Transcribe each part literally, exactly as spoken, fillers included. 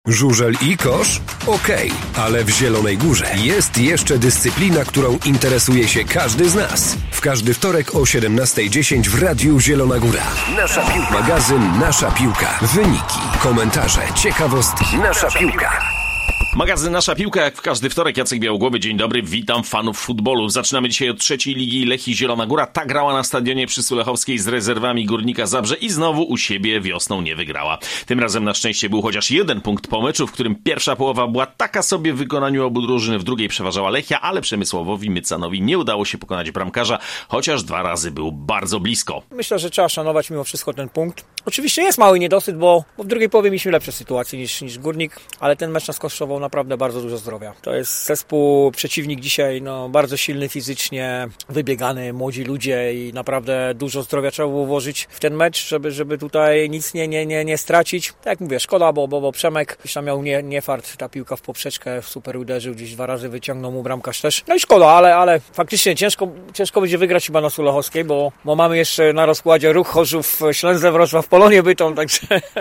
Żużel i kosz? Okej, ale w Zielonej Górze jest jeszcze dyscyplina, którą interesuje się każdy z nas. W każdy wtorek o siedemnasta dziesięć w Radiu Zielona Góra. Nasza piłka. Magazyn Nasza Piłka. Wyniki, komentarze, ciekawostki. Nasza Piłka. Magazyn Nasza Piłka, jak w każdy wtorek. Jacek Białogłowy, dzień dobry, witam fanów futbolu. Zaczynamy dzisiaj od trzeciej ligi Lechii Zielona Góra. Ta grała na stadionie przy Sulechowskiej z rezerwami Górnika Zabrze i znowu u siebie wiosną nie wygrała. Tym razem na szczęście był chociaż jeden punkt po meczu, w którym pierwsza połowa była taka sobie w wykonaniu obu drużyn, w drugiej przeważała Lechia, ale Przemysławowi Mycanowi nie udało się pokonać bramkarza, chociaż dwa razy był bardzo blisko. Myślę, że trzeba szanować mimo wszystko ten punkt. Oczywiście jest mały niedosyt, bo, bo w drugiej połowie mieliśmy lepsze sytuacje niż, niż Górnik, ale ten mecz nas kosztował naprawdę bardzo dużo zdrowia. To jest zespół, przeciwnik dzisiaj no, bardzo silny fizycznie, wybiegany, młodzi ludzie i naprawdę dużo zdrowia trzeba było włożyć w ten mecz, żeby, żeby tutaj nic nie, nie, nie, nie stracić. Tak jak mówię, szkoda, bo, bo, bo Przemek gdzieś tam miał nie, nie fart, ta piłka w poprzeczkę super uderzył, gdzieś dwa razy wyciągnął mu bramkarz też. No i szkoda, ale, ale faktycznie ciężko, ciężko będzie wygrać chyba na Sulechowskiej, bo, bo mamy jeszcze na rozkładzie Ruch Chorzów, Ślęzę Wrocław, Polonię Bytom, także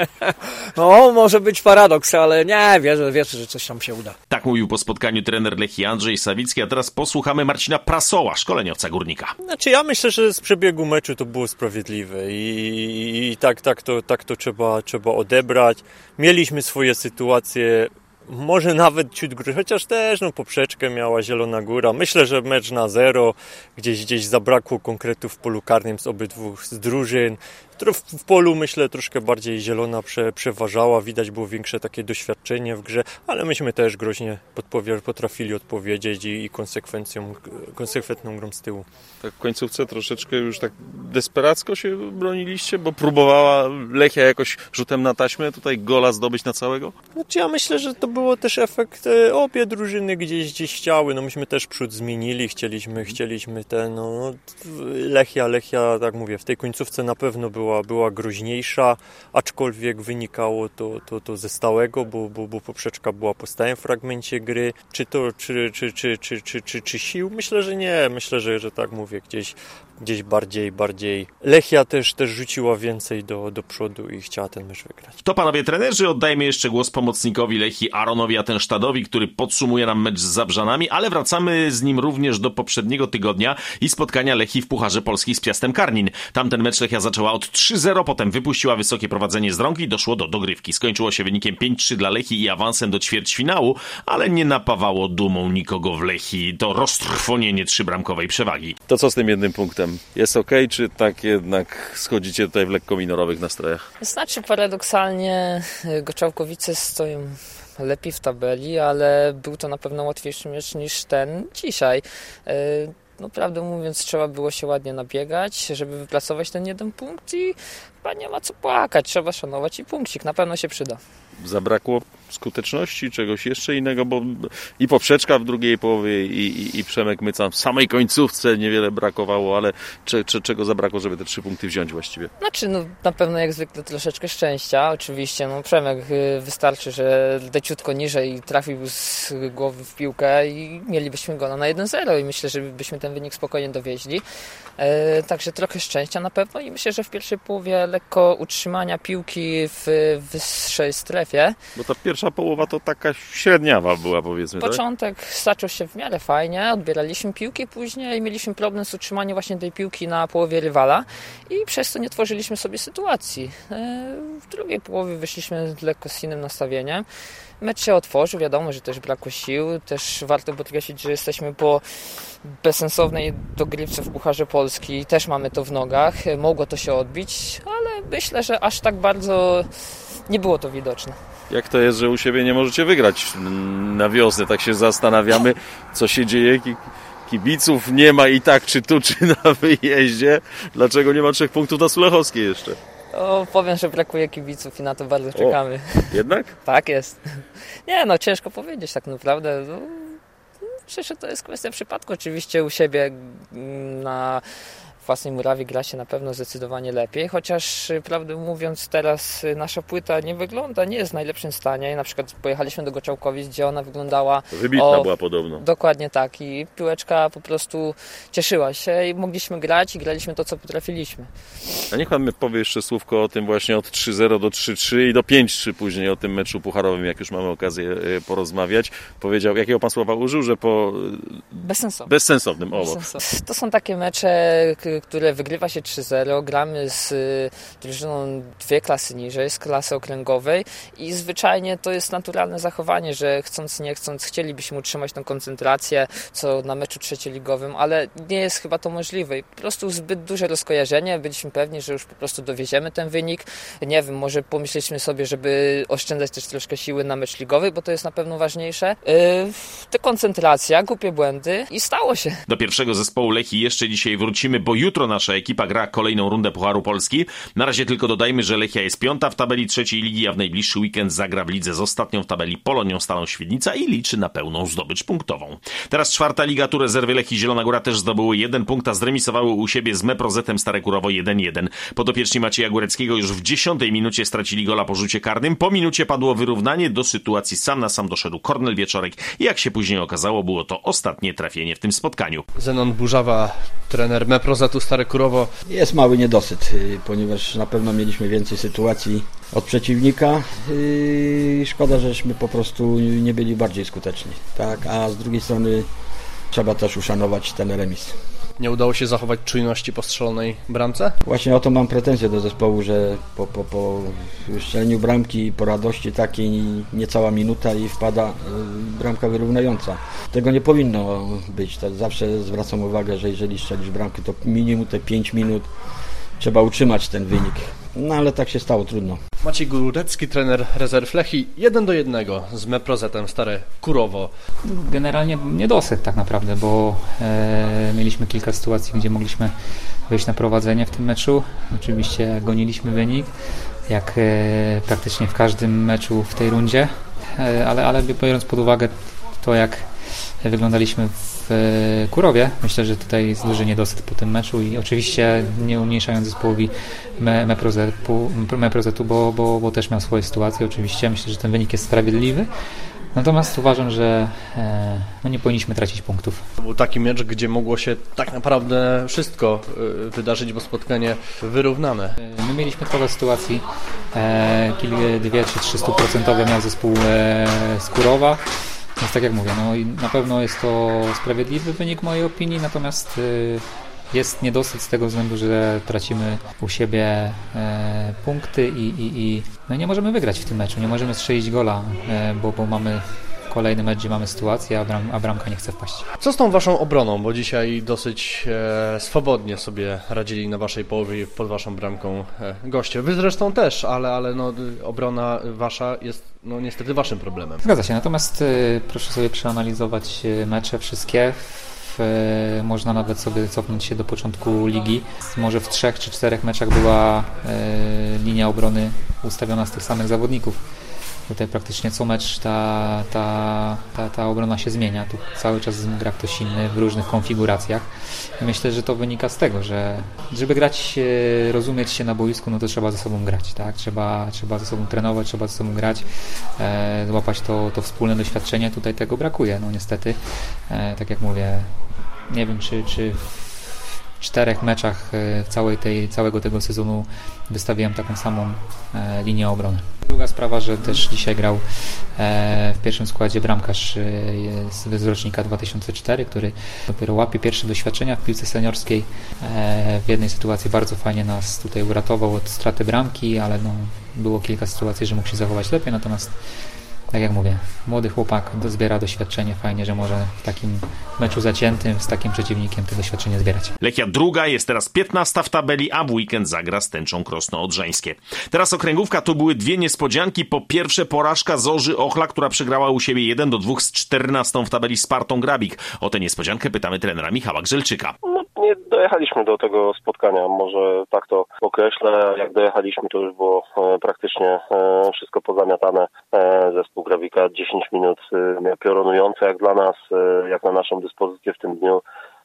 no może być paradoks, ale nie, wierzę, wierzę, że coś tam się uda. Tak mówił po spotkaniu trener Lechii Andrzej Sawicki, a teraz posłuchamy Marcina Prasoła, szkoleniowca Górnika. Znaczy ja myślę, że z przebiegu meczu to było sprawiedliwe i, i, i tak, tak to, tak to trzeba, trzeba odebrać. Mieliśmy swoje sytuacje, może nawet ciut gry, chociaż też no, poprzeczkę miała Zielona Góra. Myślę, że mecz na zero, gdzieś, gdzieś zabrakło konkretu w polu karnym z obydwu z drużyn. W polu, myślę, troszkę bardziej Zielona prze, przeważała, widać było większe takie doświadczenie w grze, ale myśmy też groźnie podpowie- potrafili odpowiedzieć i, i konsekwencją, konsekwentną grą z tyłu. Tak w końcówce troszeczkę już tak desperacko się broniliście, bo próbowała Lechia jakoś rzutem na taśmę tutaj gola zdobyć na całego? Znaczy ja myślę, że to było też efekt, e, obie drużyny gdzieś gdzieś chciały, no myśmy też przód zmienili, chcieliśmy, chcieliśmy ten, no, Lechia, Lechia, tak mówię, w tej końcówce na pewno była Była, była groźniejsza, aczkolwiek wynikało to, to, to ze stałego, bo, bo, bo poprzeczka była po stałym fragmencie gry. Czy to, czy, czy, czy, czy, czy, czy, czy sił? Myślę, że nie. Myślę, że, że tak mówię, gdzieś, gdzieś bardziej, bardziej. Lechia też, też rzuciła więcej do, do przodu i chciała ten mecz wygrać. To panowie trenerzy, oddajmy jeszcze głos pomocnikowi Lechii Aaronowi Atensztadowi, który podsumuje nam mecz z Zabrzanami, ale wracamy z nim również do poprzedniego tygodnia i spotkania Lechii w Pucharze Polski z Piastem Karnin. Tamten mecz Lechia zaczęła od trzy zero, potem wypuściła wysokie prowadzenie z rąk i doszło do dogrywki. Skończyło się wynikiem pięć trzy dla Lechii i awansem do ćwierćfinału, ale nie napawało dumą nikogo w Lechii. To roztrwonienie trzybramkowej przewagi. To co z tym jednym punktem? Jest okej, czy tak jednak schodzicie tutaj w lekko minorowych nastrojach? Znaczy paradoksalnie Goczałkowice stoją lepiej w tabeli, ale był to na pewno łatwiejszy mecz niż ten dzisiaj. No prawdę mówiąc, trzeba było się ładnie nabiegać, żeby wypracować ten jeden punkt i chyba nie ma co płakać, trzeba szanować i punkcik, na pewno się przyda. Zabrakło skuteczności, czegoś jeszcze innego, bo i poprzeczka w drugiej połowie i, i, i Przemek Mycan w samej końcówce niewiele brakowało, ale cze, cze, czego zabrakło, żeby te trzy punkty wziąć właściwie? Znaczy, no na pewno jak zwykle troszeczkę szczęścia, oczywiście, no Przemek wystarczy, że leciutko niżej trafił z głowy w piłkę i mielibyśmy gola na jeden zero i myślę, że byśmy ten wynik spokojnie dowieźli. E, także trochę szczęścia na pewno i myślę, że w pierwszej połowie lekko utrzymania piłki w wyższej strefie. Bo ta pierwsza połowa to taka średniawa była, powiedzmy. Początek tak? zaczął się w miarę fajnie, odbieraliśmy piłki, później mieliśmy problem z utrzymaniem właśnie tej piłki na połowie rywala i przez to nie tworzyliśmy sobie sytuacji. E, w drugiej połowie wyszliśmy lekko z innym nastawieniem. Mecz się otworzył, wiadomo, że też brakło sił, też warto podkreślić, że jesteśmy po bezsensownej dogrywce w Pucharze Polski, też mamy to w nogach, mogło to się odbić, ale myślę, że aż tak bardzo nie było to widoczne. Jak to jest, że u siebie nie możecie wygrać na wiosnę? Tak się zastanawiamy, co się dzieje. Kibiców nie ma i tak, czy tu, czy na wyjeździe. Dlaczego nie ma trzech punktów na Sulechowskiej jeszcze? O, powiem, że brakuje kibiców i na to bardzo czekamy. O, jednak? Tak jest. Nie, no ciężko powiedzieć tak naprawdę. No, myślę, że to jest kwestia przypadku. Oczywiście u siebie na własnej murawie gra się na pewno zdecydowanie lepiej, chociaż prawdę mówiąc teraz nasza płyta nie wygląda, nie jest w najlepszym stanie. Na przykład pojechaliśmy do Goczałkowic, gdzie ona wyglądała... Wybitna o, była podobno. Dokładnie tak i piłeczka po prostu cieszyła się i mogliśmy grać i graliśmy to, co potrafiliśmy. A niech pan powie jeszcze słówko o tym właśnie od trzy zero do trzy trzy i do pięć trzy później o tym meczu pucharowym, jak już mamy okazję porozmawiać. Powiedział, jakiego pan słowa użył, że po... Bezsensownym. Bezsensownym, o. Bezsensownym. To są takie mecze, które wygrywa się trzy zero, gramy z drużyną dwie klasy niżej, z klasy okręgowej i zwyczajnie to jest naturalne zachowanie, że chcąc nie chcąc chcielibyśmy utrzymać tą koncentrację, co na meczu trzecioligowym, ale nie jest chyba to możliwe i po prostu zbyt duże rozkojarzenie, byliśmy pewni, że już po prostu dowieziemy ten wynik. Nie wiem, może pomyśleliśmy sobie, żeby oszczędzać też troszkę siły na mecz ligowy, bo to jest na pewno ważniejsze. Yy, dekoncentracja, głupie błędy i stało się. Do pierwszego zespołu Lechii jeszcze dzisiaj wrócimy, bo jutro nasza ekipa gra kolejną rundę Pucharu Polski. Na razie tylko dodajmy, że Lechia jest piąta w tabeli trzeciej ligi, a w najbliższy weekend zagra w lidze z ostatnią w tabeli Polonią Stalą Świdnica i liczy na pełną zdobycz punktową. Teraz czwarta liga, tu rezerwy Lechii Zielona Góra też zdobyły jeden punkt, a zremisowały u siebie z Meprozetem Stare Kurowo jeden jeden. Podopieczni Macieja Góreckiego już w dziesiątej minucie stracili gola po rzucie karnym. Po minucie padło wyrównanie, do sytuacji sam na sam doszedł Kornel Wieczorek i jak się później okazało, było to ostatnie trafienie w tym spotkaniu. Zenon Burzawa, trener Meprozetu Stare Kurowo. Jest mały niedosyt, ponieważ na pewno mieliśmy więcej sytuacji od przeciwnika i szkoda, żeśmy po prostu nie byli bardziej skuteczni, tak? A z drugiej strony trzeba też uszanować ten remis. Nie udało się zachować czujności po strzelonej bramce? Właśnie o to mam pretensje do zespołu, że po, po, po strzeleniu bramki, po radości takiej niecała minuta i wpada bramka wyrównująca. Tego nie powinno być. To zawsze zwracam uwagę, że jeżeli strzelisz bramkę, to minimum te pięć minut trzeba utrzymać ten wynik. No ale tak się stało, trudno. Maciej Górecki, trener rezerw Lechii, jeden do jednego z Meprozetem Stare Kurowo. Generalnie niedosyt tak naprawdę, bo e, mieliśmy kilka sytuacji, gdzie mogliśmy wejść na prowadzenie w tym meczu. Oczywiście goniliśmy wynik, jak e, praktycznie w każdym meczu w tej rundzie, e, ale, ale biorąc pod uwagę to, jak wyglądaliśmy w Kurowie, myślę, że tutaj jest duży niedosyt po tym meczu i oczywiście nie umniejszając zespołowi Meprozetu, Meprozetu bo, bo, bo też miał swoje sytuacje, oczywiście myślę, że ten wynik jest sprawiedliwy. Natomiast uważam, że e, no nie powinniśmy tracić punktów. To był taki mecz, gdzie mogło się tak naprawdę wszystko y, wydarzyć, bo spotkanie wyrównane. My mieliśmy trochę sytuacji, e, dwie czy trzy stuprocentowe miał zespół e, z Kurowa. Więc tak jak mówię, no i na pewno jest to sprawiedliwy wynik w mojej opinii, natomiast y, jest niedosyt z tego względu, że tracimy u siebie e, punkty i, i, i no nie możemy wygrać w tym meczu, nie możemy strzelić gola, e, bo, bo mamy kolejny mecz, gdzie mamy sytuację, a, bram, a bramka nie chce wpaść. Co z tą waszą obroną, bo dzisiaj dosyć e, swobodnie sobie radzili na waszej połowie pod waszą bramką e, goście. Wy zresztą też, ale, ale no, obrona wasza jest no, niestety waszym problemem. Zgadza się, natomiast e, proszę sobie przeanalizować mecze wszystkie. W, można nawet sobie cofnąć się do początku ligi. Może w trzech czy czterech meczach była e, linia obrony ustawiona z tych samych zawodników. Tutaj praktycznie co mecz ta, ta, ta, ta obrona się zmienia. Tu cały czas gra ktoś inny w różnych konfiguracjach. I myślę, że to wynika z tego, że żeby grać, rozumieć się na boisku, no to trzeba ze sobą grać, tak? Trzeba, trzeba ze sobą trenować, trzeba ze sobą grać, e, złapać to, to wspólne doświadczenie. Tutaj tego brakuje, no niestety. E, tak jak mówię, nie wiem, czy, czy w czterech meczach w całej tej, całego tego sezonu wystawiłem taką samą e, linię obrony. Druga sprawa, że też dzisiaj grał e, w pierwszym składzie bramkarz e, z rocznika dwa tysiące cztery, który dopiero łapie pierwsze doświadczenia w piłce seniorskiej. E, w jednej sytuacji bardzo fajnie nas tutaj uratował od straty bramki, ale no, było kilka sytuacji, że mógł się zachować lepiej, natomiast tak jak mówię, młody chłopak zbiera doświadczenie, fajnie, że może w takim meczu zaciętym z takim przeciwnikiem to doświadczenie zbierać. Lechia druga jest teraz piętnasta w tabeli, a w weekend zagra z Tęczą Krosno Odrzańskie. Teraz okręgówka, tu były dwie niespodzianki. Po pierwsze porażka Zorzy Ochla, która przegrała u siebie jeden do dwóch z czternastą w tabeli Spartą Grabik. O tę niespodziankę pytamy trenera Michała Grzelczyka. No, nie dojechaliśmy do tego spotkania, może tak to określę. Jak dojechaliśmy, to już było e, praktycznie e, wszystko pozamiatane. E, zespół Grabika dziesięć minut e, piorunujące jak dla nas, e, jak na naszą dyspozycję w tym dniu.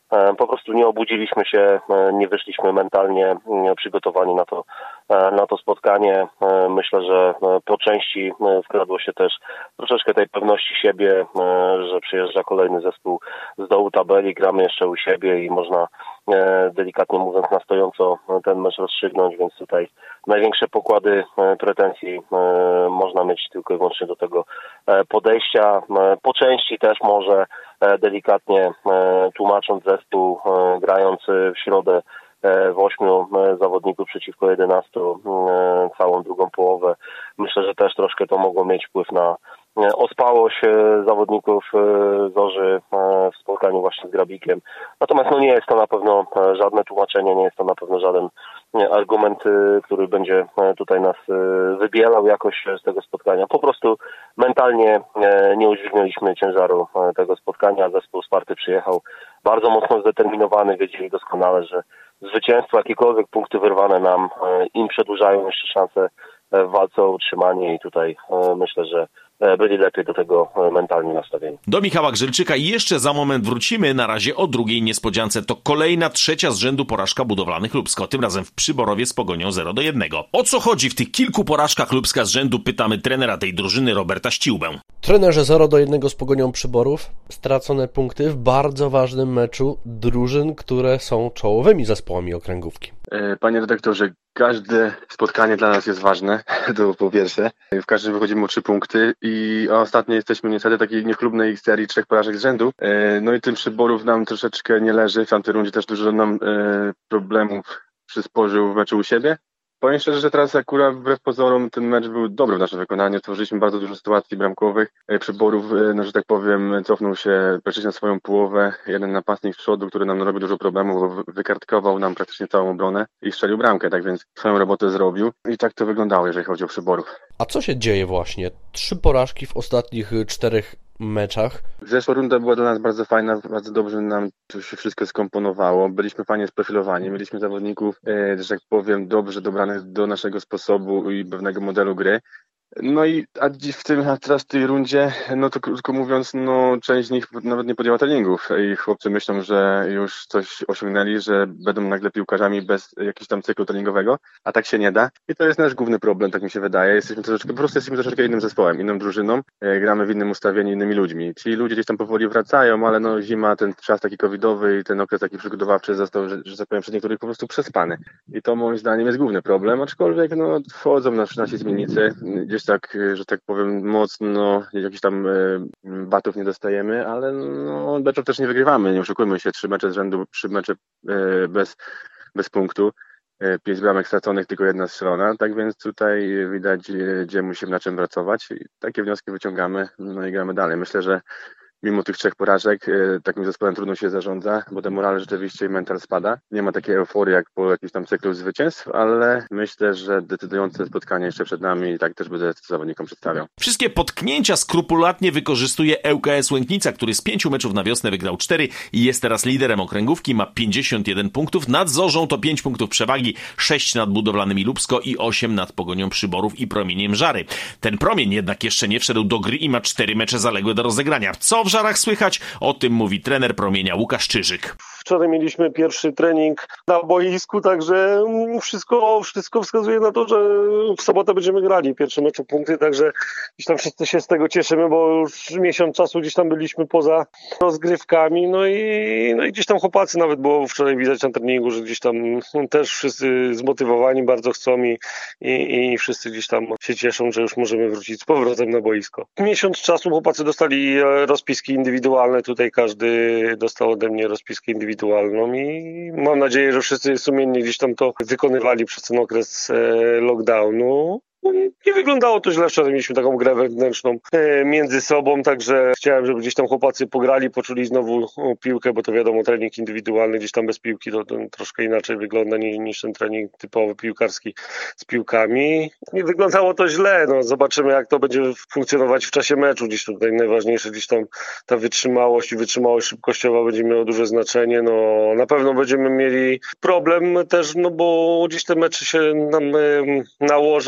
po prostu nie obudziliśmy się, nie wyszliśmy mentalnie przygotowani na to, na to spotkanie. Myślę, że po części wkradło się też troszeczkę tej pewności siebie, że przyjeżdża kolejny zespół z dołu tabeli, gramy jeszcze u siebie i można delikatnie mówiąc na stojąco ten mecz rozstrzygnąć, więc tutaj największe pokłady pretensji można mieć tylko i wyłącznie do tego podejścia. Po części też może delikatnie tłumacząc zespół, grając w środę w ośmiu zawodników przeciwko jedenastu całą drugą połowę. Myślę, że też troszkę to mogło mieć wpływ na ospałość zawodników Zorzy w spotkaniu właśnie z Grabikiem. Natomiast no nie jest to na pewno żadne tłumaczenie, nie jest to na pewno żaden argument, który będzie tutaj nas wybielał jakoś z tego spotkania. Po prostu mentalnie nie udźwignęliśmy ciężaru tego spotkania. Zespół Sparty przyjechał bardzo mocno zdeterminowany, wiedzieli doskonale, że zwycięstwo, jakiekolwiek punkty wyrwane nam im przedłużają jeszcze szanse w walce o utrzymanie i tutaj myślę, że byli lepiej do tego mentalnie nastawieni. Do Michała Grzelczyka jeszcze za moment wrócimy. Na razie o drugiej niespodziance. To kolejna, trzecia z rzędu porażka Budowlanych Lubsko. Tym razem w Przyborowie z Pogonią zero do jednego. O co chodzi w tych kilku porażkach Lubska z rzędu? Pytamy trenera tej drużyny Roberta Ściłbę. Trenerze, zero do jednego z Pogonią Przyborów. Stracone punkty w bardzo ważnym meczu drużyn, które są czołowymi zespołami okręgówki. Panie redaktorze, każde spotkanie dla nas jest ważne, to po pierwsze. W każdym wychodzimy o trzy punkty i ostatnio jesteśmy niestety takiej niechlubnej serii trzech porażek z rzędu. No i tym Przyborów nam troszeczkę nie leży. W tamtej rundzie też dużo nam problemów przysporzył w meczu u siebie. Powiem szczerze, że teraz akurat wbrew pozorom ten mecz był dobry w naszym wykonaniu. Stworzyliśmy bardzo dużo sytuacji bramkowych. Przyborów, no, że tak powiem, cofnął się praktycznie na swoją połowę. Jeden napastnik z przodu, który nam narobił dużo problemów, bo wykartkował nam praktycznie całą obronę i strzelił bramkę, tak więc swoją robotę zrobił. I tak to wyglądało, jeżeli chodzi o Przyborów. A co się dzieje właśnie? Trzy porażki w ostatnich czterech meczach. Zeszła runda była dla nas bardzo fajna, bardzo dobrze nam to się wszystko skomponowało. Byliśmy fajnie sprofilowani, mieliśmy zawodników, e, że tak powiem, dobrze dobranych do naszego sposobu i pewnego modelu gry. No i a w tym, a teraz w tej rundzie, no to krótko mówiąc, no część z nich nawet nie podjęła treningów i chłopcy myślą, że już coś osiągnęli, że będą nagle piłkarzami bez jakiegoś tam cyklu treningowego, a tak się nie da. I to jest nasz główny problem, tak mi się wydaje. Jesteśmy troszeczkę, po prostu jesteśmy troszeczkę innym zespołem, inną drużyną, e, gramy w innym ustawieniu, innymi ludźmi. Ci ludzie gdzieś tam powoli wracają, ale no zima, ten czas taki covidowy i ten okres taki przygotowawczy został, że, że tak powiem, przez niektórych po prostu przespany. I to moim zdaniem jest główny problem, aczkolwiek no wchodzą nasi, nasi zmiennicy, gdzieś tak, że tak powiem, mocno jakichś tam y, batów nie dostajemy, ale no meczów też nie wygrywamy, nie oszukujmy się, trzy mecze z rzędu, trzy mecze y, bez, bez punktu, y, pięć bramek straconych, tylko jedna strzelona, tak więc tutaj widać, y, gdzie musimy na czym pracować i takie wnioski wyciągamy, no i gramy dalej. Myślę, że mimo tych trzech porażek takim zespołem trudno się zarządza, bo ten moral rzeczywiście i mental spada. Nie ma takiej euforii jak po jakimś tam cyklu zwycięstw, ale myślę, że decydujące spotkanie jeszcze przed nami i tak też będę zawodnikom przedstawiał. Wszystkie potknięcia skrupulatnie wykorzystuje L K S Łęknica, który z pięciu meczów na wiosnę wygrał cztery i jest teraz liderem okręgówki, ma pięćdziesiąt jeden punktów. Nad Zorzą to pięć punktów przewagi, sześć nad Budowlanymi Lubsko i osiem nad Pogonią Przyborów i Promieniem Żary. Ten Promień jednak jeszcze nie wszedł do gry i ma cztery mecze zaległe do rozegrania. Co w Żarach słychać? O tym mówi trener Promienia Łukasz Czyżyk. Wczoraj mieliśmy pierwszy trening na boisku, także wszystko, wszystko wskazuje na to, że w sobotę będziemy grali pierwsze mecze punkty, także gdzieś tam wszyscy się z tego cieszymy, bo już miesiąc czasu gdzieś tam byliśmy poza rozgrywkami, no i, no i gdzieś tam chłopacy nawet było wczoraj widać na treningu, że gdzieś tam też wszyscy zmotywowani bardzo chcą i, i, i wszyscy gdzieś tam się cieszą, że już możemy wrócić z powrotem na boisko. Miesiąc czasu chłopacy dostali rozpiski indywidualne, tutaj każdy dostał ode mnie rozpiskę indywidualną i mam nadzieję, że wszyscy sumiennie gdzieś tam to wykonywali przez ten okres lockdownu. Nie wyglądało to źle, wczoraj mieliśmy taką grę wewnętrzną e, między sobą, także chciałem, żeby gdzieś tam chłopacy pograli, poczuli znowu piłkę, bo to wiadomo, trening indywidualny gdzieś tam bez piłki to, to troszkę inaczej wygląda niż, niż ten trening typowy piłkarski z piłkami. Nie wyglądało to źle, no zobaczymy jak to będzie funkcjonować w czasie meczu, gdzieś tutaj najważniejsze gdzieś tam ta wytrzymałość i wytrzymałość szybkościowa będzie miała duże znaczenie, no na pewno będziemy mieli problem też, no bo gdzieś te mecze się nam e, nałożą i, i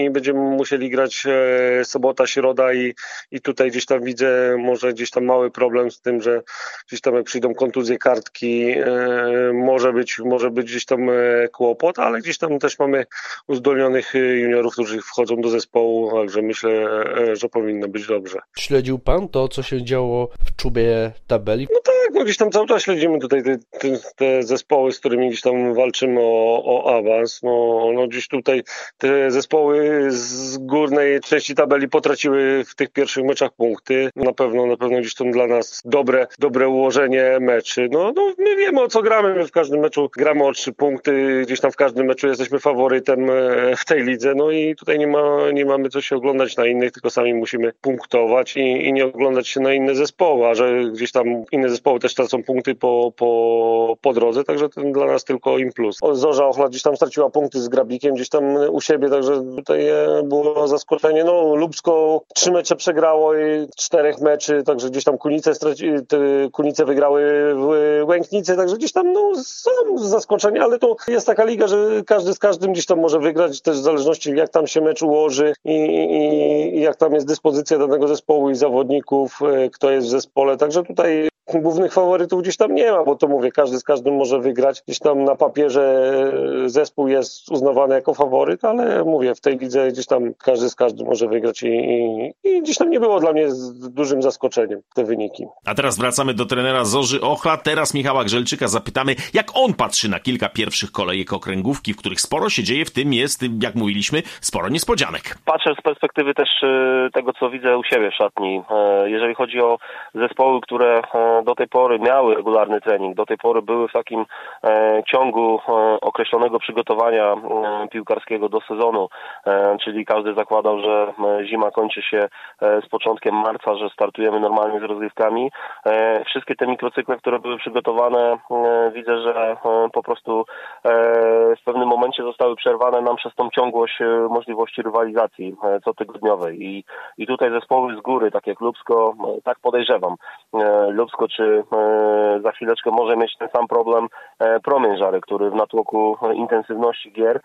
i będziemy musieli grać e, sobota, środa i, i tutaj gdzieś tam widzę może gdzieś tam mały problem z tym, że gdzieś tam jak przyjdą kontuzje kartki, e, może być, może być gdzieś tam e, kłopot, ale gdzieś tam też mamy uzdolnionych juniorów, którzy wchodzą do zespołu, także myślę, e, że powinno być dobrze. Śledził pan to, co się działo w czubie tabeli? No tak, no gdzieś tam cały czas śledzimy tutaj te, te, te zespoły, z którymi gdzieś tam walczymy o, o awans. No, no gdzieś tutaj te zespoły z górnej części tabeli potraciły w tych pierwszych meczach punkty. Na pewno, na pewno gdzieś tam dla nas dobre, dobre ułożenie meczy. No, no my wiemy, o co gramy. My w każdym meczu gramy o trzy punkty. Gdzieś tam w każdym meczu jesteśmy faworytem w tej lidze. No i tutaj nie ma, nie mamy co się oglądać na innych, tylko sami musimy punktować i, i nie oglądać się na inne zespoły, a że gdzieś tam inne zespoły też tracą punkty po, po, po drodze, także to dla nas tylko im plus. Zorza Ochla gdzieś tam straciła punkty z Grabikiem gdzieś tam u siebie, także tutaj było zaskoczenie. No Lubsko trzy mecze przegrało i czterech meczy, także gdzieś tam Kunice, straci, te Kunice wygrały w Łęknicy, także gdzieś tam no, są zaskoczenia, ale to jest taka liga, że każdy z każdym gdzieś tam może wygrać, też w zależności jak tam się mecz ułoży i, i, i jak tam jest dyspozycja danego zespołu i zawodników, kto jest w zespole, także tutaj głównych faworytów gdzieś tam nie ma, bo to mówię, każdy z każdym może wygrać. Gdzieś tam na papierze zespół jest uznawany jako faworyt, ale mówię, w tej lidze gdzieś tam każdy z każdym może wygrać i, i, i gdzieś tam nie było dla mnie z dużym zaskoczeniem te wyniki. A teraz wracamy do trenera Zorzy Ochla. Teraz Michała Grzelczyka zapytamy, jak on patrzy na kilka pierwszych kolejek okręgówki, w których sporo się dzieje, w tym jest, jak mówiliśmy, sporo niespodzianek. Patrzę z perspektywy też tego, co widzę u siebie w szatni. Jeżeli chodzi o zespoły, które do tej pory miały regularny trening, do tej pory były w takim e, ciągu e, określonego przygotowania e, piłkarskiego do sezonu, e, czyli każdy zakładał, że e, zima kończy się e, z początkiem marca, że startujemy normalnie z rozgrywkami. E, wszystkie te mikrocykle, które były przygotowane, e, widzę, że e, po prostu e, w pewnym momencie zostały przerwane nam przez tą ciągłość e, możliwości rywalizacji e, cotygodniowej i, i tutaj zespoły z góry, tak jak Lubsko, e, tak podejrzewam, e, Lubsko czy e, za chwileczkę może mieć ten sam problem e, Promień Żary, który w natłoku intensywności gier,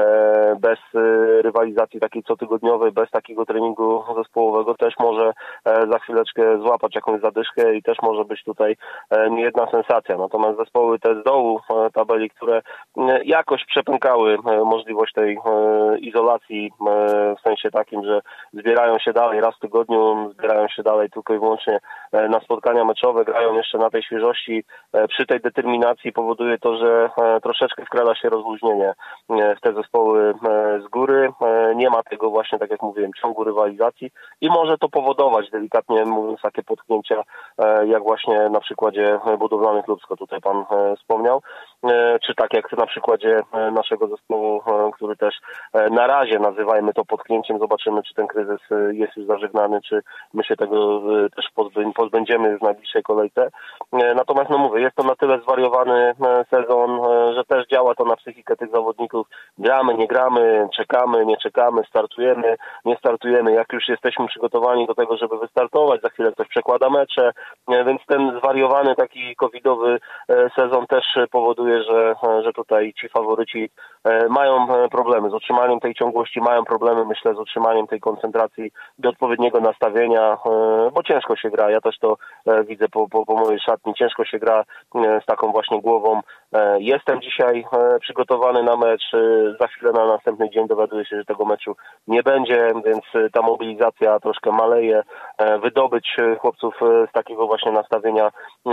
e, bez e, rywalizacji takiej cotygodniowej, bez takiego treningu zespołowego też może e, za chwileczkę złapać jakąś zadyszkę i też może być tutaj e, niejedna sensacja. Natomiast zespoły te z dołu e, tabeli, które e, jakoś przepękały e, możliwość tej e, izolacji e, w sensie takim, że zbierają się dalej raz w tygodniu, zbierają się dalej tylko i wyłącznie e, na spotkania meczowe, grają jeszcze na tej świeżości, przy tej determinacji powoduje to, że troszeczkę wkrada się rozluźnienie w te zespoły z góry. Nie ma tego właśnie, tak jak mówiłem, ciągu rywalizacji i może to powodować, delikatnie mówiąc, takie potknięcia, jak właśnie na przykładzie budowlanych Lubsko tutaj pan wspomniał, czy tak jak na przykładzie naszego zespołu, który też na razie nazywajmy to potknięciem, zobaczymy, czy ten kryzys jest już zażegnany, czy my się tego też pozbędziemy w najbliższej kolejce. Natomiast no mówię, jest to na tyle zwariowany sezon, że też działa to na psychikę tych zawodników. Gramy, nie gramy, czekamy, nie czekamy, startujemy, nie startujemy. Jak już jesteśmy przygotowani do tego, żeby wystartować, za chwilę ktoś przekłada mecze, więc ten zwariowany taki covidowy sezon też powoduje, że, że tutaj ci faworyci mają problemy z utrzymaniem tej ciągłości, mają problemy, myślę, z utrzymaniem tej koncentracji do odpowiedniego nastawienia, bo ciężko się gra. Ja też to widzę po, po, po mojej szatni. Ciężko się gra z taką właśnie głową. Jestem dzisiaj przygotowany na mecz. Za chwilę na następny dzień dowiaduję się, że tego meczu nie będzie, więc ta mobilizacja troszkę maleje. Wydobyć chłopców z takiego właśnie nastawienia,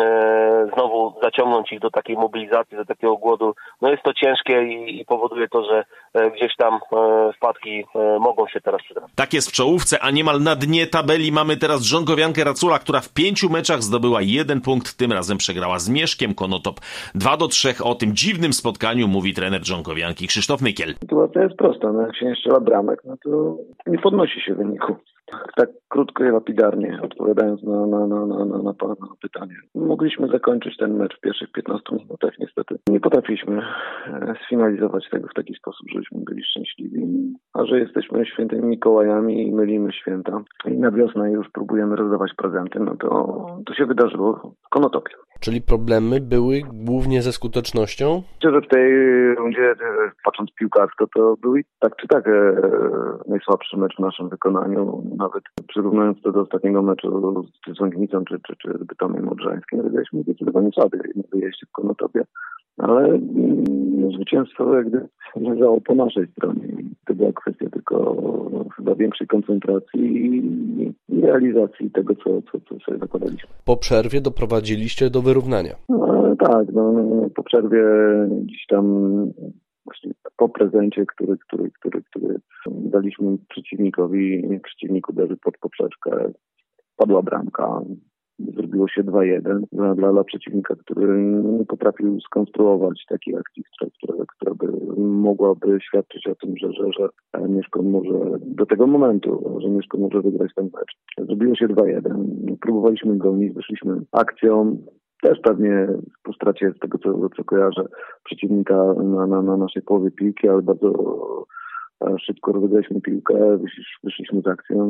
znowu zaciągnąć ich do takiej mobilizacji, do takiego głodu. No jest to ciężkie i, i powoduje to, że gdzieś tam wpadki mogą się teraz przydać. Tak jest w czołówce, a niemal na dnie tabeli mamy teraz Żonkowiankę Racula, która w pięciu meczach zdobyła jeden punkt, tym razem przegrała z Mieszkiem Konotop dwa do trzech. O tym dziwnym spotkaniu mówi trener Żonkowianki Krzysztof Nykiel. Sytuacja jest prosta, no jak się nie strzela bramek, no to nie podnosi się wyniku. Tak krótko i lapidarnie odpowiadając na, na, na, na, na, na Pana pytanie. Mogliśmy zakończyć ten mecz w pierwszych piętnastu minutach, niestety. Nie potrafiliśmy sfinalizować tego w taki sposób, żebyśmy byli szczęśliwi. A że jesteśmy świętymi Mikołajami i mylimy święta i na wiosnę już próbujemy rozdawać prezenty, no to to się wydarzyło w Konotopie. Czyli problemy były głównie ze skutecznością? Myślę, że w tej rundzie, patrząc piłkarsko, to był i tak czy tak e, najsłabszy mecz w naszym wykonaniu. Nawet przyrównując to do ostatniego meczu z Łęgnicą czy, czy, czy Bytomiem Odrzańskim, wygraliśmy zdecydowanie słabiej na wyjeździe w Konotopie. Ale mm, zwycięstwo jakby leżało po naszej stronie. To była kwestia tylko no, chyba większej koncentracji i, i realizacji tego, co, co, co sobie zakładaliśmy. Po przerwie doprowadziliście do wyrównania. No, tak, no, po przerwie gdzieś tam właśnie po prezencie, który, który, który, który daliśmy przeciwnikowi, przeciwnik uderzył pod poprzeczkę, padła bramka. Zrobiło się dwa jeden dla, dla, dla przeciwnika, który nie potrafił skonstruować takiej akcji, która, która by mogłaby świadczyć o tym, że, że, że Mieszko może do tego momentu, że Mieszko może wygrać ten mecz. Zrobiło się dwa jeden. Próbowaliśmy gonić, wyszliśmy akcją. Też pewnie po stracie z tego, co, co kojarzę, przeciwnika na, na, na naszej połowie piłki, ale bardzo szybko rozegraliśmy piłkę, wyszliśmy z akcją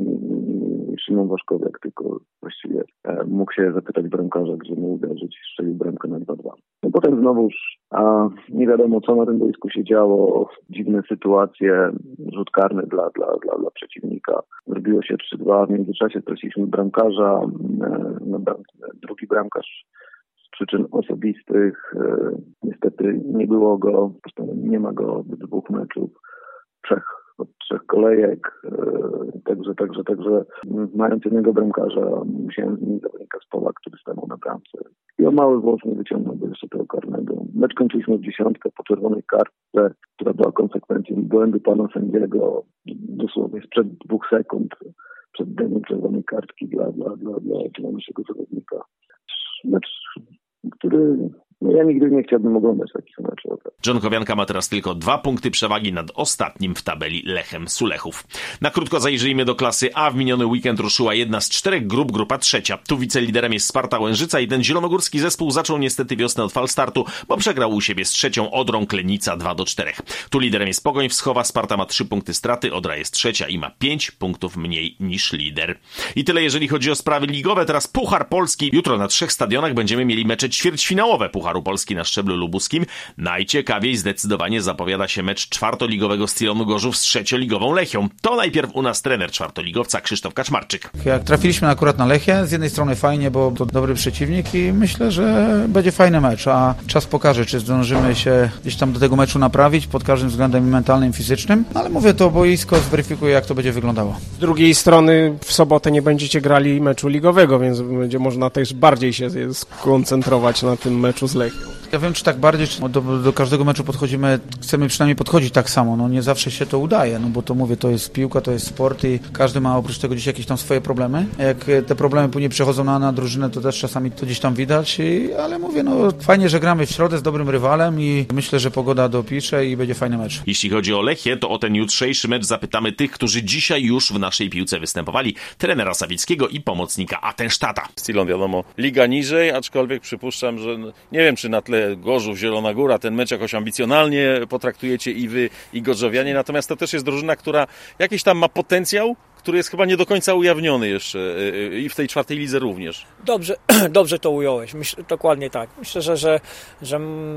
i Szymon Waszkowiak tylko właściwie mógł się zapytać bramkarza, gdzie mu uderzyć, strzelił bramkę na dwa dwa. No potem znowuż a nie wiadomo, co na tym boisku się działo, dziwne sytuacje, rzut karny dla, dla, dla, dla przeciwnika. Zrobiło się trzy dwa, w międzyczasie straciliśmy bramkarza, no, drugi bramkarz z przyczyn osobistych, niestety nie było go, nie ma go od dwóch meczów. Trzech, od trzech kolejek, yy, także, także, także mając jednego bramkarza, musiałem zmienić zawodnika z pola, który stanął na bramce. I o mały włos nie wyciągnął do jeszcze tego karnego. Mecz kończyliśmy w dziesiątkę po czerwonej kartce, która była konsekwencją błędu pana sędziego dosłownie sprzed dwóch sekund, przed dniem czerwonej kartki dla, dla, dla, dla, dla naszego zawodnika. Mecz, który... No ja nigdy nie chciałbym oglądać takich meczów. Dżonkowianka ma teraz tylko dwa punkty przewagi nad ostatnim w tabeli Lechem Sulechów. Na krótko zajrzyjmy do klasy A. W miniony weekend ruszyła jedna z czterech grup, grupa trzecia. Tu wiceliderem jest Sparta Łężyca i ten zielonogórski zespół zaczął niestety wiosnę od falstartu, bo przegrał u siebie z trzecią Odrą Klenica dwa do czterech. Tu liderem jest Pogoń Wschowa, Sparta ma trzy punkty straty, Odra jest trzecia i ma pięć punktów mniej niż lider. I tyle jeżeli chodzi o sprawy ligowe. Teraz Puchar Polski. Jutro na trzech stadionach będziemy mieli mecze ćwierćfinałowe Pucharu Polski na szczeblu lubuskim. Najciekawiej zdecydowanie zapowiada się mecz czwartoligowego Scilonu Gorzów z trzecioligową Lechią. To najpierw u nas trener czwartoligowca Krzysztof Kaczmarczyk. Jak trafiliśmy akurat na Lechię, z jednej strony fajnie, bo to dobry przeciwnik i myślę, że będzie fajny mecz, a czas pokaże, czy zdążymy się gdzieś tam do tego meczu naprawić pod każdym względem mentalnym i fizycznym, ale mówię, to boisko zweryfikuje, jak to będzie wyglądało. Z drugiej strony w sobotę nie będziecie grali meczu ligowego, więc będzie można też bardziej się skoncentrować na tym meczu z Lechią. Ja wiem, czy tak bardziej, czy do, do każdego meczu podchodzimy, chcemy przynajmniej podchodzić tak samo, no nie zawsze się to udaje, no bo to mówię, to jest piłka, to jest sport i każdy ma oprócz tego gdzieś jakieś tam swoje problemy. Jak te problemy później przechodzą na, na drużynę, to też czasami to gdzieś tam widać, i, ale mówię, no fajnie, że gramy w środę z dobrym rywalem i myślę, że pogoda dopisze i będzie fajny mecz. Jeśli chodzi o Lechię, to o ten jutrzejszy mecz zapytamy tych, którzy dzisiaj już w naszej piłce występowali, trenera Sawickiego i pomocnika Attenstadta. Scilon wiadomo, liga niżej, aczkolwiek przypuszczam, że nie wiem, czy na tle Gorzów, Zielona Góra ten mecz jakoś ambicjonalnie potraktujecie i wy, i gorzowianie, natomiast to też jest drużyna, która jakiś tam ma potencjał, który jest chyba nie do końca ujawniony jeszcze i w tej czwartej lidze również. Dobrze, dobrze to ująłeś. Myślę, dokładnie tak. Myślę, że, że, że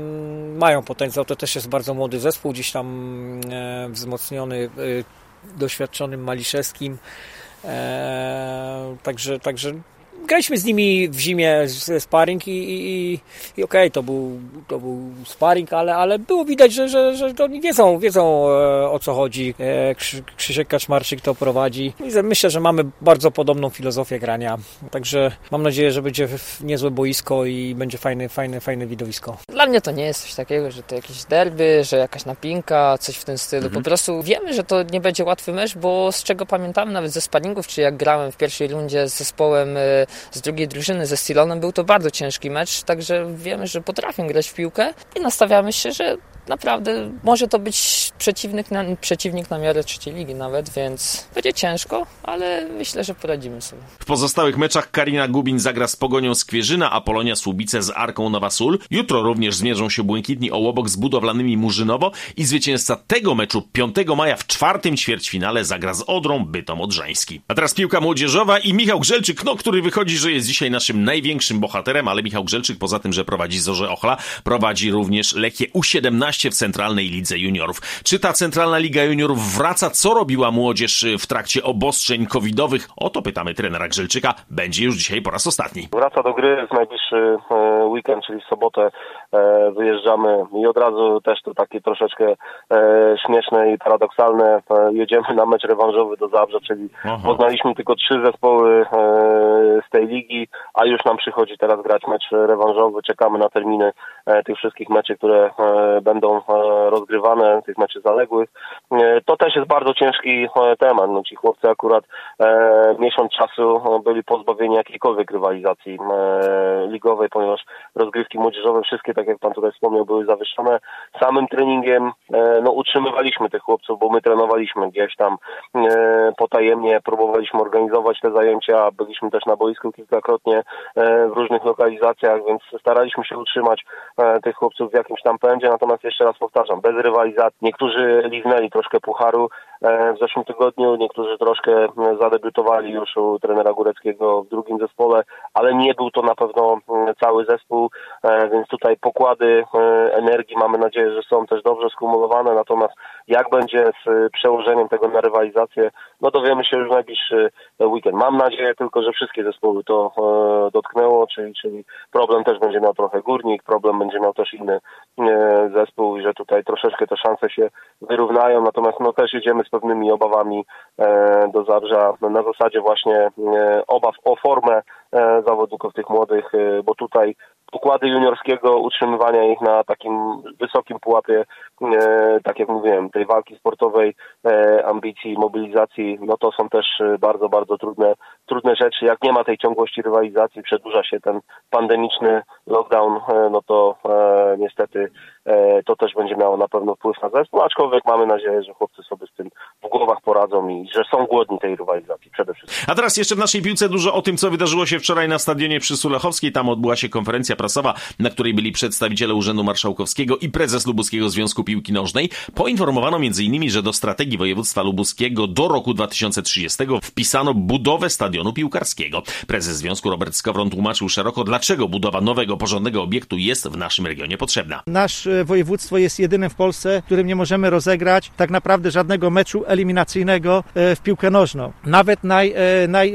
mają potencjał. To też jest bardzo młody zespół, gdzieś tam e, wzmocniony e, doświadczonym Maliszewskim. E, także, także graliśmy z nimi w zimie sparring i, i, i okej, okay, to był, to był sparring, ale, ale było widać, że, że, że oni wiedzą, wiedzą e, o co chodzi. E, Krzy, Krzysiek Kaczmarczyk to prowadzi. I myślę, że mamy bardzo podobną filozofię grania. Także mam nadzieję, że będzie niezłe boisko i będzie fajne, fajne, fajne widowisko. Dla mnie to nie jest coś takiego, że to jakieś derby, że jakaś napinka, coś w tym stylu. Mhm. Po prostu wiemy, że to nie będzie łatwy mecz, bo z czego pamiętamy nawet ze sparingów, czy jak grałem w pierwszej rundzie z zespołem z drugiej drużyny, ze Scilonem, był to bardzo ciężki mecz, także wiemy, że potrafią grać w piłkę i nastawiamy się, że naprawdę może to być przeciwnik na, przeciwnik na miarę trzeciej ligi nawet, więc będzie ciężko, ale myślę, że poradzimy sobie. W pozostałych meczach Karina Gubin zagra z Pogonią Skwierzyna, a Polonia Słubice z Arką Nowa Sól. Jutro również zmierzą się Błękitni Ołobok z Budowlanymi Murzynowo i zwycięzca tego meczu piątego maja w czwartym ćwierćfinale zagra z Odrą Bytom Odrzański. A teraz piłka młodzieżowa i Michał Grzelczyk, no który wychodzi, że jest dzisiaj naszym największym bohaterem, ale Michał Grzelczyk poza tym, że prowadzi Zorzę Ochla, prowadzi również Lechię U siedemnaście w Centralnej Lidze Juniorów. Czy ta Centralna Liga Juniorów wraca? Co robiła młodzież w trakcie obostrzeń covidowych? O to pytamy trenera Grzelczyka. Będzie już dzisiaj po raz ostatni. Wraca do gry w najbliższy weekend, czyli w sobotę wyjeżdżamy i od razu też to takie troszeczkę śmieszne i paradoksalne. Jedziemy na mecz rewanżowy do Zabrza, czyli Aha. poznaliśmy tylko trzy zespoły z tej ligi, a już nam przychodzi teraz grać mecz rewanżowy. Czekamy na terminy tych wszystkich meczy, które będą rozgrywane, tych meczy zaległych. To też jest bardzo ciężki temat. No, ci chłopcy akurat miesiąc czasu byli pozbawieni jakiejkolwiek rywalizacji ligowej, ponieważ rozgrywki młodzieżowe wszystkie, tak jak pan tutaj wspomniał, były zawieszone. Samym treningiem no, utrzymywaliśmy tych chłopców, bo my trenowaliśmy gdzieś tam potajemnie, próbowaliśmy organizować te zajęcia, byliśmy też na boisku kilkakrotnie w różnych lokalizacjach, więc staraliśmy się utrzymać tych chłopców w jakimś tam pędzie, natomiast jeszcze raz powtarzam, bez rywalizacji. Niektórzy liznęli troszkę pucharu w zeszłym tygodniu, niektórzy troszkę zadebiutowali już u trenera Góreckiego w drugim zespole, ale nie był to na pewno cały zespół, więc tutaj pokłady energii mamy nadzieję, że są też dobrze skumulowane, natomiast jak będzie z przełożeniem tego na rywalizację, no dowiemy się już w najbliższy weekend. Mam nadzieję tylko, że wszystkie zespoły to dotknęło, czyli, czyli problem też będzie miał trochę Górnik, problem będzie miał też inny zespół i że tutaj troszeczkę te szanse się wyrównają, natomiast no też jedziemy z pewnymi obawami do Zabrza na zasadzie właśnie obaw o formę zawodników tych młodych, bo tutaj układy juniorskiego, utrzymywania ich na takim wysokim pułapie, e, tak jak mówiłem, tej walki sportowej, e, ambicji, mobilizacji, no to są też bardzo, bardzo trudne, trudne rzeczy. Jak nie ma tej ciągłości rywalizacji, przedłuża się ten pandemiczny lockdown, e, no to e, niestety e, to też będzie miało na pewno wpływ na zespół, aczkolwiek mamy nadzieję, że chłopcy sobie z tym w głowach poradzą i że są głodni tej rywalizacji przede wszystkim. A teraz jeszcze w naszej piłce dużo o tym, co wydarzyło się wczoraj na stadionie przy Sulechowskiej. Tam odbyła się konferencja prasowa, na której byli przedstawiciele Urzędu Marszałkowskiego i prezes Lubuskiego Związku Piłki Nożnej. Poinformowano między innymi, że do strategii województwa lubuskiego do roku dwa tysiące trzydziestego wpisano budowę stadionu piłkarskiego. Prezes związku Robert Skowron tłumaczył szeroko, dlaczego budowa nowego, porządnego obiektu jest w naszym regionie potrzebna. Nasze województwo jest jedynym w Polsce, w którym nie możemy rozegrać tak naprawdę żadnego meczu eliminacyjnego w piłkę nożną. Nawet naj, naj,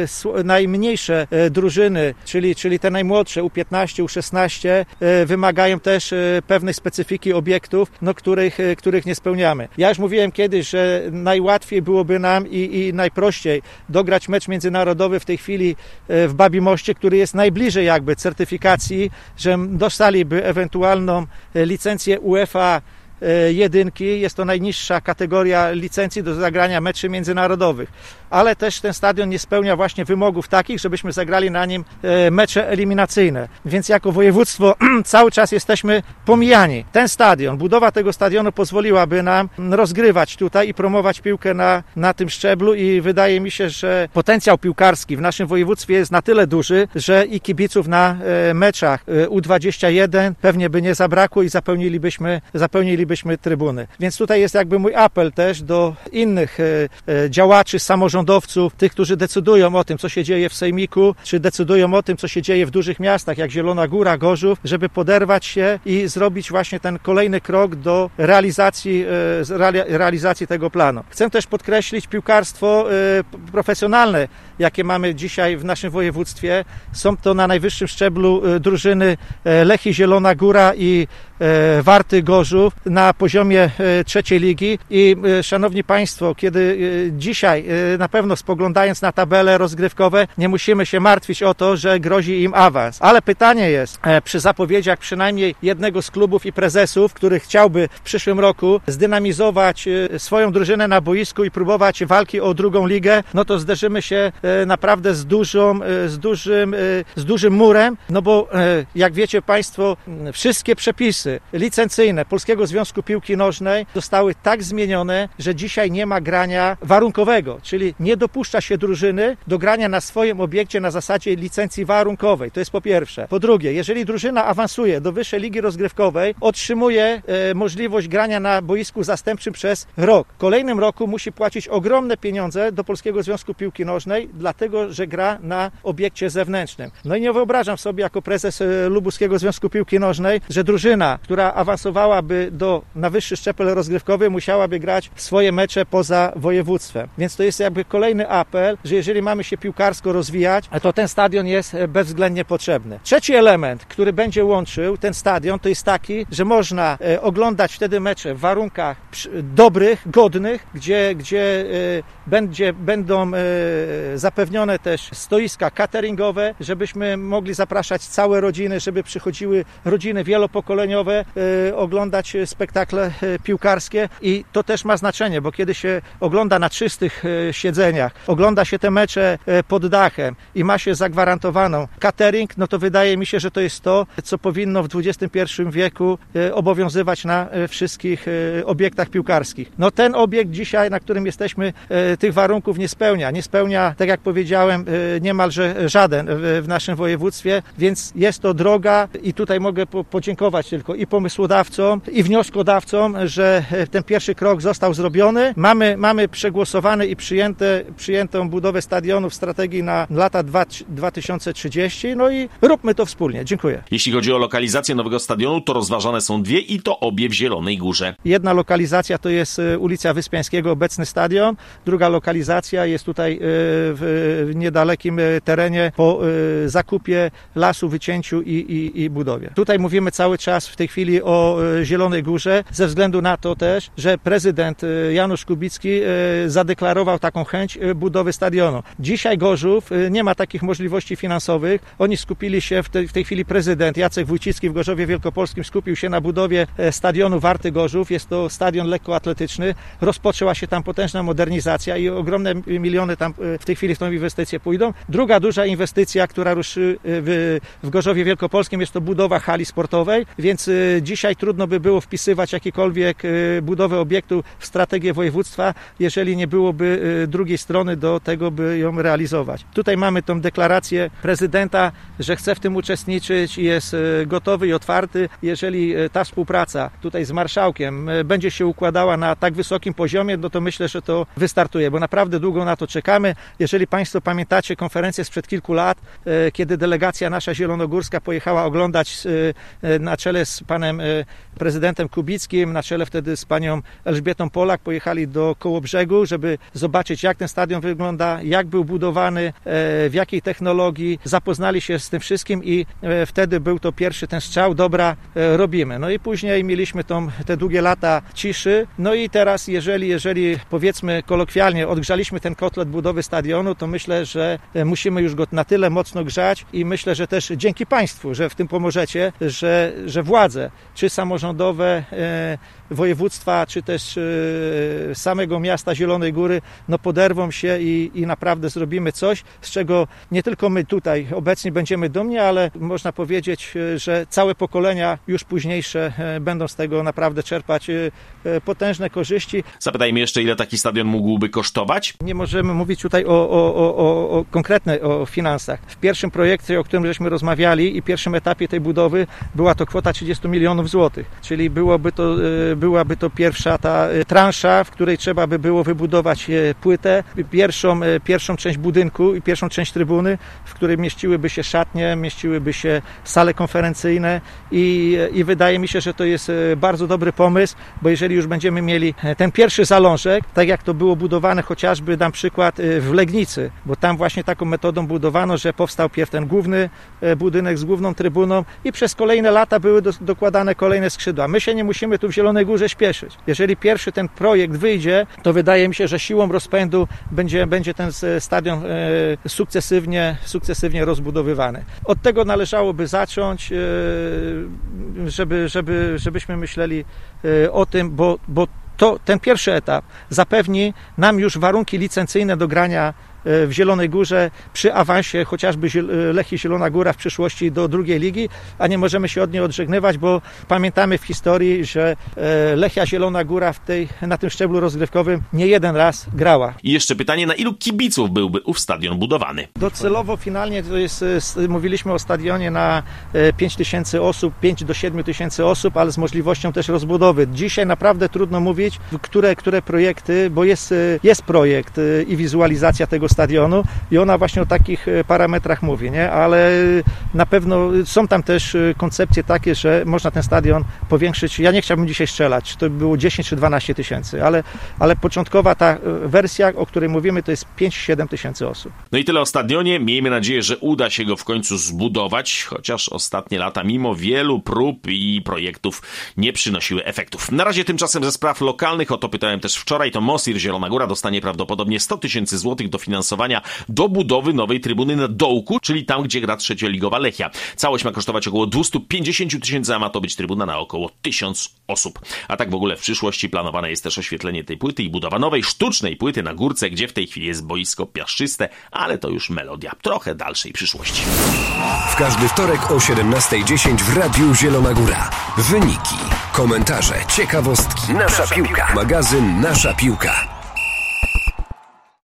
najmniejsze drużyny, czyli, czyli te najmłodsze U piętnaście, U szesnaście wymagają też pewnej specyfiki obiektów, no, których, których nie spełniamy. Ja już mówiłem kiedyś, że najłatwiej byłoby nam i, i najprościej dograć mecz międzynarodowy w tej chwili w Babimoście, który jest najbliżej jakby certyfikacji, że dostaliby ewentualną licencję UEFA jedynki, jest to najniższa kategoria licencji do zagrania meczy międzynarodowych, ale też ten stadion nie spełnia właśnie wymogów takich, żebyśmy zagrali na nim mecze eliminacyjne, więc jako województwo cały czas jesteśmy pomijani. Ten stadion, budowa tego stadionu pozwoliłaby nam rozgrywać tutaj i promować piłkę na, na tym szczeblu i wydaje mi się, że potencjał piłkarski w naszym województwie jest na tyle duży, że i kibiców na meczach U dwadzieścia jeden pewnie by nie zabrakło i zapełnilibyśmy, zapełnilibyśmy trybuny. Więc tutaj jest jakby mój apel też do innych działaczy, samorządowców, tych, którzy decydują o tym, co się dzieje w Sejmiku, czy decydują o tym, co się dzieje w dużych miastach, jak Zielona Góra, Gorzów, żeby poderwać się i zrobić właśnie ten kolejny krok do realizacji, realizacji tego planu. Chcę też podkreślić piłkarstwo profesjonalne, jakie mamy dzisiaj w naszym województwie. Są to na najwyższym szczeblu drużyny Lechii Zielona Góra i Warty Gorzów na poziomie trzeciej ligi i szanowni Państwo, kiedy dzisiaj na pewno spoglądając na tabele rozgrywkowe nie musimy się martwić o to, że grozi im awans, ale pytanie jest przy zapowiedziach przynajmniej jednego z klubów i prezesów, który chciałby w przyszłym roku zdynamizować swoją drużynę na boisku i próbować walki o drugą ligę, no to zderzymy się naprawdę z dużą, z dużym, z dużym murem, no bo jak wiecie Państwo, wszystkie przepisy przepisy licencyjne Polskiego Związku Piłki Nożnej zostały tak zmienione, że dzisiaj nie ma grania warunkowego, czyli nie dopuszcza się drużyny do grania na swoim obiekcie na zasadzie licencji warunkowej. To jest po pierwsze. Po drugie, jeżeli drużyna awansuje do wyższej ligi rozgrywkowej, otrzymuje e, możliwość grania na boisku zastępczym przez rok. W kolejnym roku musi płacić ogromne pieniądze do Polskiego Związku Piłki Nożnej, dlatego że gra na obiekcie zewnętrznym. No i nie wyobrażam sobie jako prezes Lubuskiego Związku Piłki Nożnej, że drużyna, która awansowałaby do, na wyższy szczebel rozgrywkowy, musiałaby grać swoje mecze poza województwem. Więc to jest jakby kolejny apel, że jeżeli mamy się piłkarsko rozwijać, to ten stadion jest bezwzględnie potrzebny. Trzeci element, który będzie łączył ten stadion, to jest taki, że można oglądać wtedy mecze w warunkach dobrych, godnych, gdzie, gdzie będzie, będą zapewnione też stoiska cateringowe, żebyśmy mogli zapraszać całe rodziny, żeby przychodziły rodziny wielopokoleniowe oglądać spektakle piłkarskie i to też ma znaczenie, bo kiedy się ogląda na czystych siedzeniach, ogląda się te mecze pod dachem i ma się zagwarantowaną catering, no to wydaje mi się, że to jest to, co powinno w dwudziestym pierwszym wieku obowiązywać na wszystkich obiektach piłkarskich. No ten obiekt dzisiaj, na którym jesteśmy, tych warunków nie spełnia. Nie spełnia, tak jak powiedziałem, niemalże żaden w naszym województwie, więc jest to droga i tutaj mogę podziękować tylko i pomysłodawcom, i wnioskodawcom, że ten pierwszy krok został zrobiony. Mamy, mamy przegłosowane i przyjęte, przyjętą budowę stadionu w strategii na lata dwa tysiące trzydzieści, no i róbmy to wspólnie. Dziękuję. Jeśli chodzi o lokalizację nowego stadionu, to rozważane są dwie i to obie w Zielonej Górze. Jedna lokalizacja to jest ulica Wyspiańskiego, obecny stadion. Druga lokalizacja jest tutaj w niedalekim terenie po zakupie lasu, wycięciu i, i, i budowie. Tutaj mówimy cały czas w tej chwili o Zielonej Górze, ze względu na to też, że prezydent Janusz Kubicki zadeklarował taką chęć budowy stadionu. Dzisiaj Gorzów nie ma takich możliwości finansowych. Oni skupili się, w tej, w tej chwili prezydent Jacek Wójcicki w Gorzowie Wielkopolskim skupił się na budowie stadionu Warty Gorzów. Jest to stadion lekkoatletyczny. Rozpoczęła się tam potężna modernizacja i ogromne miliony tam w tej chwili w tą inwestycję pójdą. Druga duża inwestycja, która ruszy w, w Gorzowie Wielkopolskim, jest to budowa hali sportowej, więc dzisiaj trudno by było wpisywać jakiekolwiek budowę obiektu w strategię województwa, jeżeli nie byłoby drugiej strony do tego, by ją realizować. Tutaj mamy tą deklarację prezydenta, że chce w tym uczestniczyć i jest gotowy i otwarty. Jeżeli ta współpraca tutaj z marszałkiem będzie się układała na tak wysokim poziomie, no to myślę, że to wystartuje, bo naprawdę długo na to czekamy. Jeżeli Państwo pamiętacie konferencję sprzed kilku lat, kiedy delegacja nasza zielonogórska pojechała oglądać na czele z panem prezydentem Kubickim, na czele wtedy z panią Elżbietą Polak, pojechali do Kołobrzegu, żeby zobaczyć, jak ten stadion wygląda, jak był budowany, w jakiej technologii, zapoznali się z tym wszystkim i wtedy był to pierwszy ten strzał, dobra, robimy. No i później mieliśmy tą, te długie lata ciszy, no i teraz, jeżeli, jeżeli powiedzmy kolokwialnie odgrzaliśmy ten kotlet budowy stadionu, to myślę, że musimy już go na tyle mocno grzać i myślę, że też dzięki Państwu, że w tym pomożecie, że, że władze, czy samorządowe, e, województwa, czy też e, samego miasta Zielonej Góry, no poderwą się i, i naprawdę zrobimy coś, z czego nie tylko my tutaj obecni będziemy dumni, ale można powiedzieć, że całe pokolenia już późniejsze będą z tego naprawdę czerpać potężne korzyści. Zapytajmy jeszcze, ile taki stadion mógłby kosztować? Nie możemy mówić tutaj o, o, o, o, o konkretnych o finansach. W pierwszym projekcie, o którym żeśmy rozmawiali i pierwszym etapie tej budowy była to kwota trzydzieści milionów złotych, czyli byłoby to, byłaby to pierwsza ta transza, w której trzeba by było wybudować płytę, pierwszą, pierwszą część budynku i pierwszą część trybuny, w której mieściłyby się szatnie, mieściłyby się sale konferencyjne i, i wydaje mi się, że to jest bardzo dobry pomysł, bo jeżeli już będziemy mieli ten pierwszy zalążek, tak jak to było budowane chociażby, dam przykład, w Legnicy, bo tam właśnie taką metodą budowano, że powstał pierw ten główny budynek z główną trybuną i przez kolejne lata były do, dokładane kolejne skrzydła. My się nie musimy tu w Zielonej Górze śpieszyć. Jeżeli pierwszy ten projekt wyjdzie, to wydaje mi się, że siłą rozpędu będzie, będzie ten stadion sukcesywnie, sukcesywnie rozbudowywany. Od tego należałoby zacząć, żeby, żeby, żebyśmy myśleli o tym, bo, bo to, ten pierwszy etap zapewni nam już warunki licencyjne do grania w Zielonej Górze przy awansie chociażby Lechii Zielona Góra w przyszłości do drugiej ligi, a nie możemy się od niej odżegnywać, bo pamiętamy w historii, że Lechia Zielona Góra w tej, na tym szczeblu rozgrywkowym nie jeden raz grała. I jeszcze pytanie, na ilu kibiców byłby ów stadion budowany? Docelowo finalnie to jest, mówiliśmy o stadionie na pięć tysięcy osób, pięć do siedmiu tysięcy osób, ale z możliwością też rozbudowy. Dzisiaj naprawdę trudno mówić, które, które projekty, bo jest, jest projekt i wizualizacja tego stadionu i ona właśnie o takich parametrach mówi, nie? Ale na pewno są tam też koncepcje takie, że można ten stadion powiększyć. Ja nie chciałbym dzisiaj strzelać, czy to by było dziesięć czy dwanaście tysięcy, ale, ale początkowa ta wersja, o której mówimy, to jest pięć siedem tysięcy osób. No i tyle o stadionie. Miejmy nadzieję, że uda się go w końcu zbudować, chociaż ostatnie lata mimo wielu prób i projektów nie przynosiły efektów. Na razie tymczasem ze spraw lokalnych, o to pytałem też wczoraj, to Mosir Zielona Góra dostanie prawdopodobnie sto tysięcy złotych dofinansowania do budowy nowej trybuny na Dołku, czyli tam, gdzie gra trzecioligowa Lechia. Całość ma kosztować około dwieście pięćdziesiąt tysięcy, a ma to być trybuna na około tysiąc osób. A tak w ogóle w przyszłości planowane jest też oświetlenie tej płyty i budowa nowej, sztucznej płyty na Górce, gdzie w tej chwili jest boisko piaszczyste, ale to już melodia trochę dalszej przyszłości. W każdy wtorek o siedemnasta dziesięć w Radiu Zielona Góra. Wyniki, komentarze, ciekawostki, nasza piłka. Magazyn Nasza Piłka.